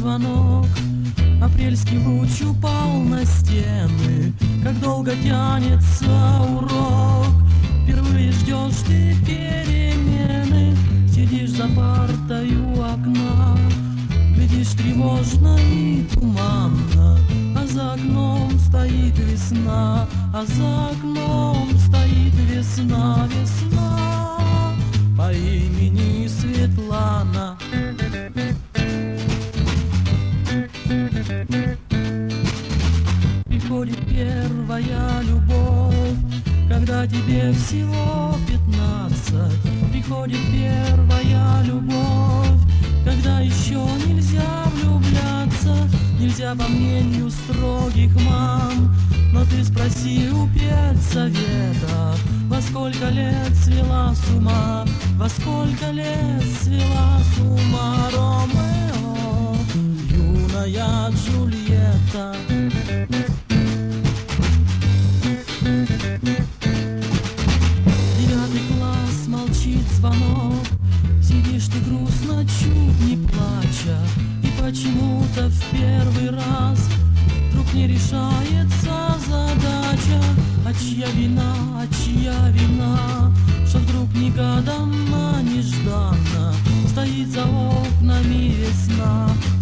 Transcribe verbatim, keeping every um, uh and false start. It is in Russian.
звонок. Апрельский луч упал на стены. Как долго тянется урок. Впервые ждешь ты перемены. Сидишь за партой у окна. Глядишь тревожно и туманно. А за окном стоит весна. А за окном стоит весна. Весна по имени Светлана. Приходит первая любовь, когда тебе всего пятнадцать. Приходит первая любовь, когда еще нельзя влюбляться. Нельзя по мнению строгих мам. Но ты спроси у педсовета, во сколько лет свела с ума, во сколько лет свела с ума Ромео, юная Джульетта. Девятый класс, молчит звонок. Сидишь ты грустно, чуть не плача. И почему-то в первый раз вдруг не решается задача. А чья вина, а чья вина, что вдруг негаданно, нежданно стоит за окнами весна.